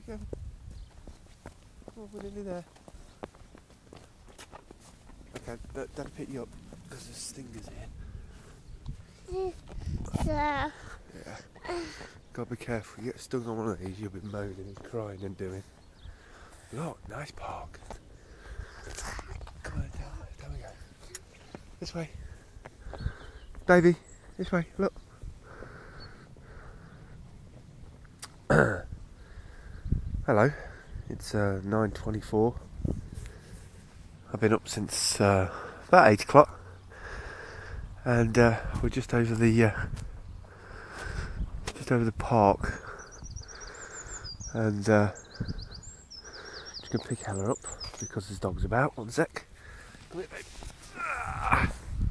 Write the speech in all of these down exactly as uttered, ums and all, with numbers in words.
go. Come on, we're nearly there. Okay, Dad'll pick you up because there's stingers here. So, yeah. Gotta be careful. You get stung on one of these, you'll be moaning and crying and doing. Look, nice park. Come on, down, down we go. This way. Davey, this way, look. Hello, it's uh, nine twenty-four. I've been up since uh, about eight o'clock, and uh, we're just over the uh, just over the park, and uh, just gonna pick Ella up because there's dogs about. One sec. Come here, babe. Ah.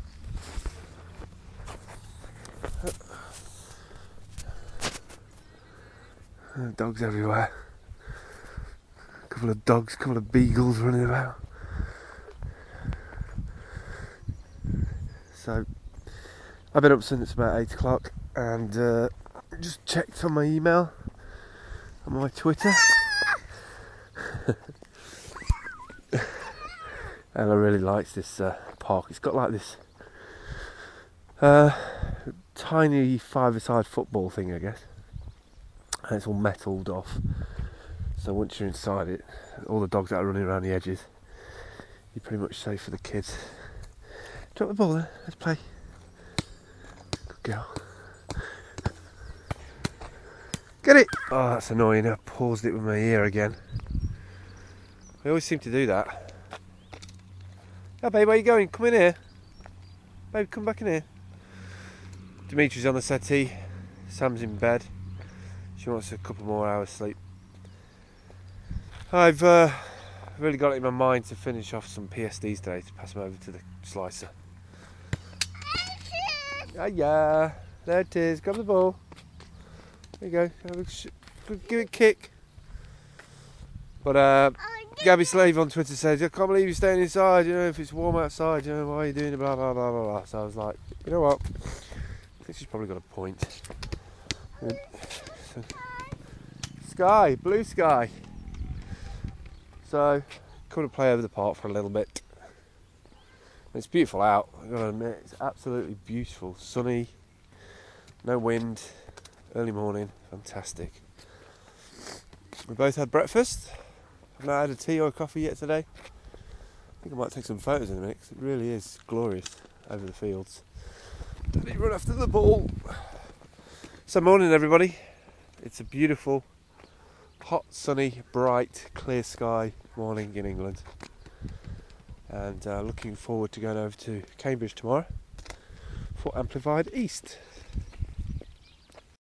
Dogs everywhere. A couple of dogs, a couple of beagles running about. So, I've been up since about eight o'clock and uh, just checked on my email, on my Twitter. Ella really likes this uh, park. It's got like this uh, tiny five-a-side football thing, I guess. And it's all metalled off. So once you're inside it, all the dogs that are running around the edges, you're pretty much safe for the kids. Drop the ball there, let's play. Good girl. Get it! Oh, that's annoying. I paused it with my ear again. I always seem to do that. Oh, babe, where are you going? Come in here. Babe, come back in here. Dimitri's on the settee. Sam's in bed. She wants a couple more hours sleep. I've uh, really got it in my mind to finish off some P S Ds today to pass them over to the slicer. Ah, yeah, there it is. Grab the ball. There you go. Have a sh give it a kick. But uh, Gabby Slave on Twitter says, I can't believe you're staying inside. You know, if it's warm outside, you know, why are you doing it? Blah blah blah blah blah. So I was like, you know what? I think she's probably got a point. So, sky, blue sky. So, come and play over the park for a little bit. It's beautiful out, I've got to admit, it's absolutely beautiful. Sunny, no wind, early morning, fantastic. We both had breakfast. I've not had a tea or a coffee yet today. I think I might take some photos in a minute because it really is glorious over the fields. Don't need to run after the ball. So morning everybody. It's a beautiful, hot, sunny, bright, clear sky morning in England. And uh, looking forward to going over to Cambridge tomorrow for Amplified East.